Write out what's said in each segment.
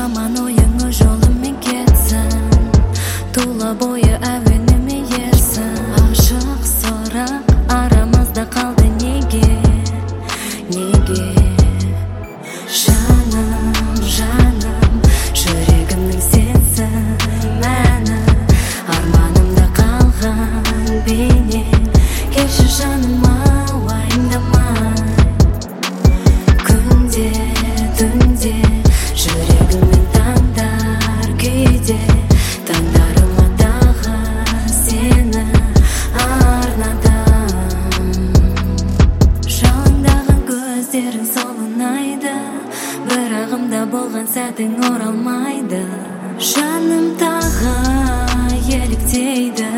жаман ойыңы жолымен кетсін, тұла бойы әуеніме ерсін. Ашық сұрақ арамызда қалды неге, неге? Жаным, жаным, жүрегімнің сенсің мәні, арманымда қалған бейне. Келші жаныма уайымдамай, күнде, түнде жүрегіммен таңдар күйде. Таңдарыма тағы сені арнадым. Жалындаған көздерің солынайды, бірағымда болған сәтің оралмайды. Жаным тағы еліктейді,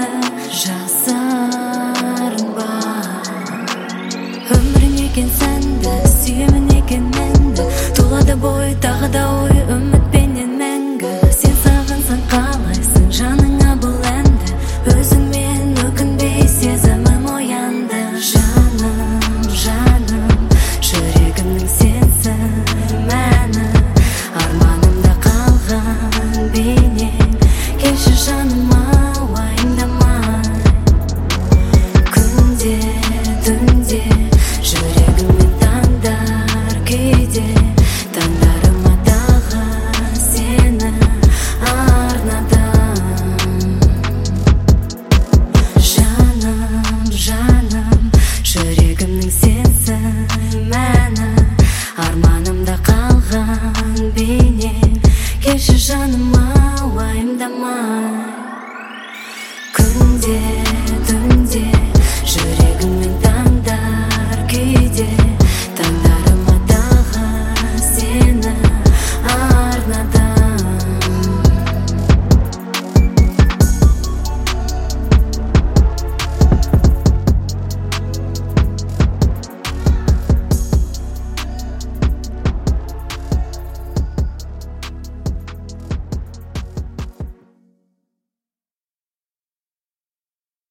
жасарың бар. Өмірің екен сәнді, сүйемін екен мәңгі. Тулады бой тағы да ой үмітпенен мәңгі. Сен сағынсаң қалайсың жаныңа бұл әнді, өзіңмен өкінбей сезімім оянды. Жаным, жаным, жүрегімнің сенсің мәні, арманымда қалған бейне. Келші жаныма уайымдамай, күнде, түнде жүрегіммен таңдар күйде. Таңдарыма тағы сені арнадым. Жаным, жаным, жүрегімнің сенсің мәні, арманымда қалған бейне. Келші жаныма уайымдамай.